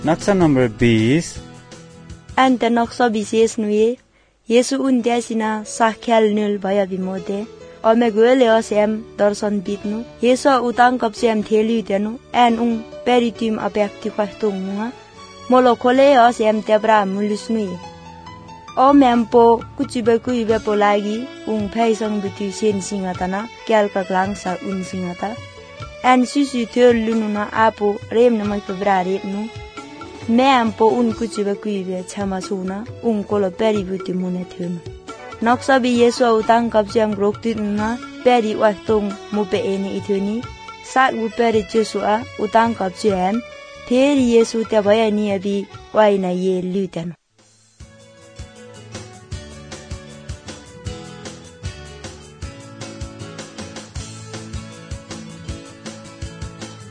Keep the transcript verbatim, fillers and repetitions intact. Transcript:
नक्सा नंबर बीस अंत नक्सा विशेष नुए येसु उन्त्यासिना साख्याल निल भया विमोदे अमे गोले असेम दर्शन बित्नु येसु उताङ कप्सेम थेली तेनु एन उङ पेरिटिम अपेक्ति खस्तुङा मोलो खोले असेम तेब्रा मुलिस्नुए ओ मेम्पो कुचिबे कुइबे पोलागी उङ फैसङ बिति सेन सिंगातना क्यालका ग्लाङसा उङ सिंगाता एन सिसि थेल लुनुना आपो रेम नमै कुब्रारे नु मेम्पो उन कुचिबे कुइबे छमा सुना उङ कोलो पेरिबुति मुने थेनु नक्सा बि येसु उताङ कप्सेम ग्रोक्तिना पेरि वास्तुङ मुपे एने इथुनी साग उपेरि चेसुआ उताङ कप्सेम फेरि येसु त्या भया नि अबि वाइना ये लुतन